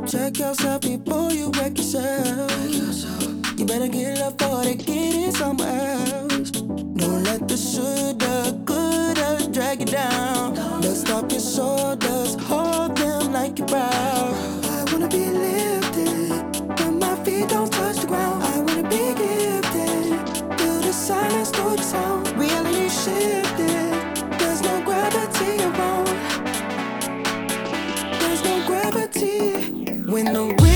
Check yourself before you wreck yourself. You better get up for it, get it somewhere else. Don't let the shoulda, coulda drag you down. Dust off your shoulders, hold them like you're proud. I wanna be lifted, but my feet don't touch the ground. I wanna be gifted, feel the silence through the sound. Reality shifted, there's no gravity around. There's no gravity when the